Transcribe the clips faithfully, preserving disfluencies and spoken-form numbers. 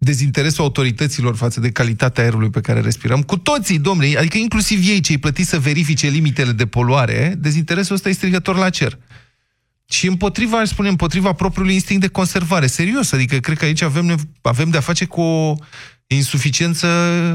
dezinteresul autorităților față de calitatea aerului pe care respirăm, cu toții, domnule, adică inclusiv ei, cei plătiți să verifice limitele de poluare, dezinteresul ăsta e strigător la cer. Și împotriva, aș spune, împotriva propriului instinct de conservare. Serios, adică cred că aici avem, avem de-a face cu o insuficiență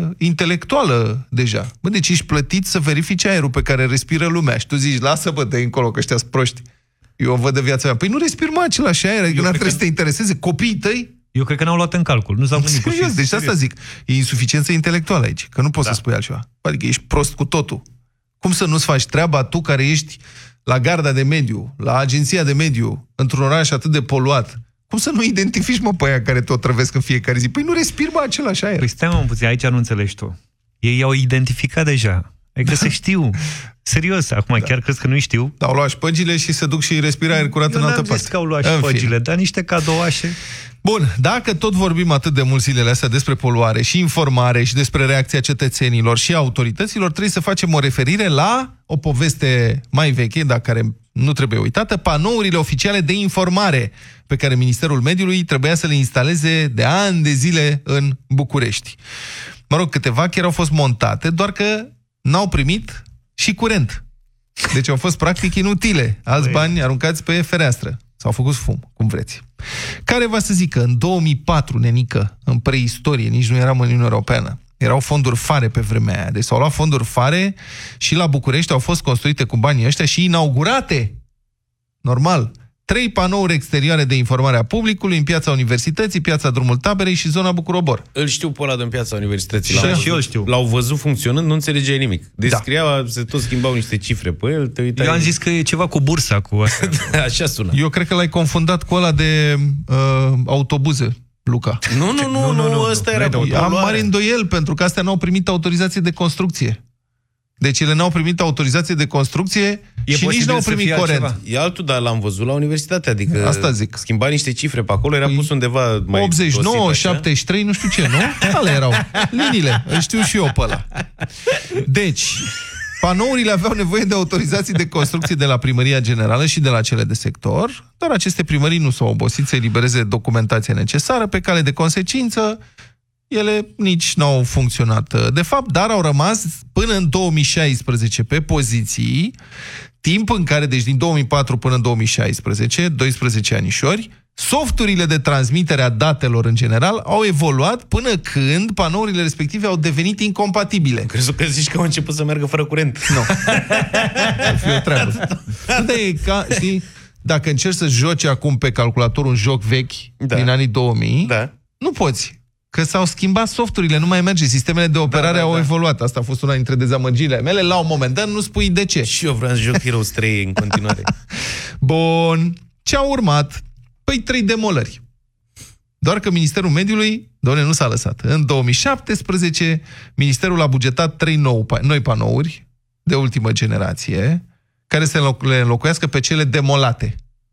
intelectuală deja. Bă, deci ești plătit să verifici aerul pe care respiră lumea și tu zici, lasă bă, dă încolo că ăștia-s proști. Eu văd de viața mea. Păi nu respir mai același aer, adică n-ar trebui să te intereseze copiii tăi? Eu cred că n-au luat în calcul, nu s-au gândit. Serios, deci asta zic. E insuficiență intelectuală aici, că nu poți da. să spui altceva. Adică ești prost cu totul. Cum să nu-ți faci treaba tu care ești la garda de mediu, la agenția de mediu, într-un oraș atât de poluat? Cum să nu identifici, mă, pe aia care te otrăvesc în fiecare zi? Păi nu respiri, mă, același aer. Păi stai, mă, puțin, aici nu înțelegi tu. Ei i-au identificat deja. Adică se știu. Serios, acum da. Chiar crezi că nu știu? Au luat șpăgile și se duc și respiră aer curat în altă parte. Eu n-am zis că au luat șpăgile, dar niște cadouașe. Bun, dacă tot vorbim atât de mult zilele astea despre poluare și informare și despre reacția cetățenilor și autorităților, trebuie să facem o referire la o poveste mai veche, dar care nu trebuie uitată, panourile oficiale de informare pe care Ministerul Mediului trebuia să le instaleze de ani de zile în București. Mă rog, câteva chiar au fost montate, doar că n-au primit și curent. Deci au fost practic inutile. Alți bani aruncați pe fereastră. S-au făcut fum, cum vreți. Care va să zică, în două mii patru, nenică, în preistorie, nici nu eram în Uniunea Europeană, erau fonduri fare pe vremea aia. Deci s-au luat fonduri fare și la București au fost construite cu banii ăștia și inaugurate, normal, trei panouri exterioare de informare a publicului în piața Universității, piața Drumul Taberei și zona Bucurobor. Îl știu pe ăla din piața Universității. Și, și eu știu. L-au văzut funcționând, nu înțelegeai nimic. Descria, da. Se tot schimbau niște cifre pe el, te uitai... Eu am zis că e ceva cu bursa, cu asta. Așa sună. Eu cred că l-ai confundat cu ăla de uh, autobuze, Luca. Nu, nu, nu, nu, nu, ăsta era cu Am mare îndoiel, pentru că astea n-au primit autorizație de construcție. Deci ele n-au primit autorizație de construcție e și nici n-au primit corent. Altceva. E altul, dar l-am văzut la universitate, adică asta zic. Schimba niște cifre pe acolo, era pus undeva mai optzeci și nouă, șaptezeci și trei, nu știu ce, nu? Ale erau. Liniile, îl știu și eu pe ăla. Deci, panourile aveau nevoie de autorizații de construcție de la Primăria Generală și de la cele de sector, dar aceste primării nu s-au obosit să elibereze documentația necesară, pe cale de consecință ele nici n-au funcționat de fapt, dar au rămas până în două mii șaisprezece pe poziții, timp în care, deci din două mii patru până în două mii șaisprezece, doisprezece anișori, softurile de transmitere a datelor în general au evoluat până când panourile respective au devenit incompatibile. Crezi că zici că au început să meargă fără curent? Nu. Ar fi o treabă. Nu, e ca, știi, dacă încerci să joci acum pe calculator un joc vechi da. din anii două mii, da. nu poți. Că s-au schimbat softurile, nu mai merge. Sistemele de operare da, da, au da. evoluat. Asta a fost una dintre dezamăgirile mele. La un moment dat nu spui de ce. Și eu vreau să joc Heroes trei în continuare. Bun. Ce a urmat? Păi trei demolări. Doar că Ministerul Mediului, doamne, nu s-a lăsat. În două mii șaptesprezece, Ministerul a bugetat trei nou, noi panouri de ultimă generație, care să le înlocuiască pe cele demolate.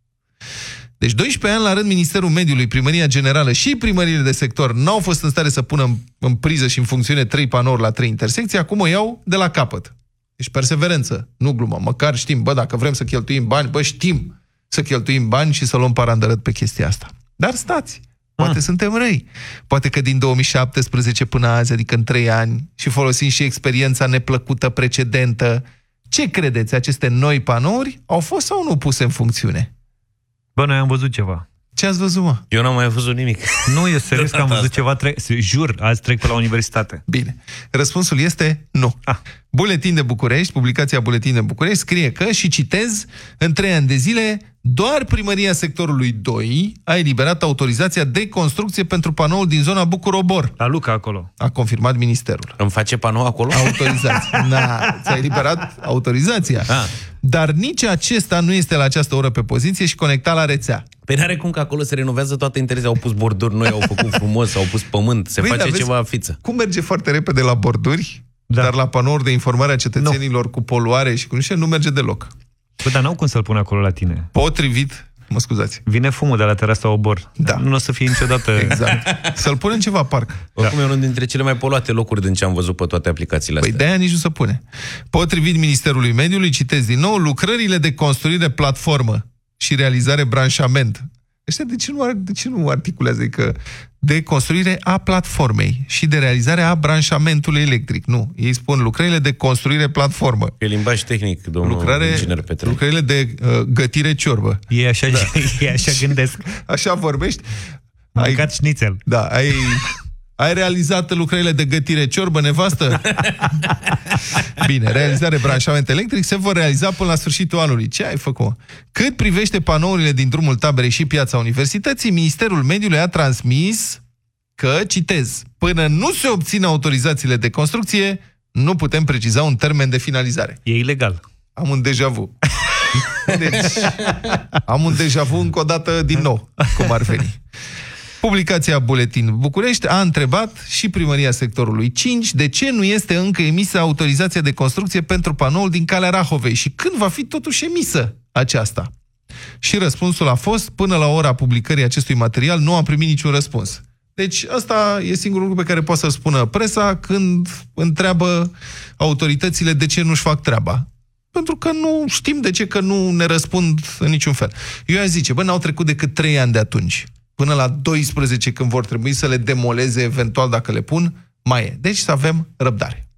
Deci doisprezece ani la rând Ministerul Mediului, Primăria Generală și primăriile de sector n-au fost în stare să pună în, în priză și în funcțiune trei panouri la trei intersecții, acum o iau de la capăt. Deci perseverență, nu glumă, măcar știm, bă, dacă vrem să cheltuim bani, bă, știm să cheltuim bani și să luăm parandărăt pe chestia asta. Dar stați, poate ah. suntem răi. Poate că din două mii șaptesprezece până azi, adică în trei ani, și folosim și experiența neplăcută precedentă, ce credeți, aceste noi panouri au fost sau nu puse în funcțiune? Bă, noi am văzut ceva. Ce ați văzut, mă? Eu n-am mai văzut nimic. Nu, e serios că am văzut ceva. Tre- jur, azi trec pe la universitate. Bine. Răspunsul este nu. Ah. Buletin de București, publicația Buletin de București, scrie că, și citez, în trei ani de zile, doar primăria sectorului doi a eliberat autorizația de construcție pentru panoul din zona Bucurobor. La Luca acolo. A confirmat ministerul. Îmi face panou acolo? Autorizație. Na, ți-a eliberat autorizația. Ah. Dar nici acesta nu este la această oră pe poziție și conectat la rețea. Păi n-are cum că acolo se renovează toate interese. Au pus borduri noi, au făcut frumos, au pus pământ, se păi, face da, ceva fiță. Cum merge foarte repede la borduri, da. dar la panouri de informare a cetățenilor no. cu poluare și cu niște nu merge deloc. Bă, dar n-au cum să-l pun acolo la tine. Potrivit, mă scuzați. Vine fumul de la terasa Obor. Da. Nu o să fie niciodată... Exact. Să-l punem ceva parc. Oricum da. e unul dintre cele mai poluate locuri din ce am văzut pe toate aplicațiile astea. Păi de-aia nici nu se pune. Potrivit Ministerului Mediului, citez din nou, lucrările de construire platformă și realizare branșament. Ăștia de ce nu, de ce nu articulează? Că de construire a platformei și de realizare a branșamentului electric. Nu, ei spun lucrările de construire platformă. E limbaj tehnic, domnul Lucrare, inginer Petre. Lucrările de uh, gătire ciorbă. Ei așa, da. ei așa gândesc. Așa vorbești? Mâncat șnițel. Da, ai... Ai realizat lucrările de gătire ciorbă, nevastă? Bine, realizare branșament electric se vor realiza până la sfârșitul anului. Ce ai făcut? Cât privește panourile din drumul taberei și piața universității, Ministerul Mediului a transmis că, citez, până nu se obțin autorizațiile de construcție, nu putem preciza un termen de finalizare. E ilegal. Am un deja vu. Deci, am un deja vu încă o dată din nou, cum ar veni. Publicația Buletin București a întrebat și primăria sectorului cinci de ce nu este încă emisă autorizația de construcție pentru panoul din Calea Rahovei și când va fi totuși emisă aceasta. Și răspunsul a fost, până la ora publicării acestui material, nu a primit niciun răspuns. Deci ăsta e singurul lucru pe care poate să-l spună presa când întreabă autoritățile de ce nu-și fac treaba. Pentru că nu știm de ce, că nu ne răspund în niciun fel. Eu aș zice, bă, n-au trecut decât trei ani de atunci. Până la doisprezece, când vor trebui să le demoleze eventual dacă le pun, mai e. Deci să avem răbdare.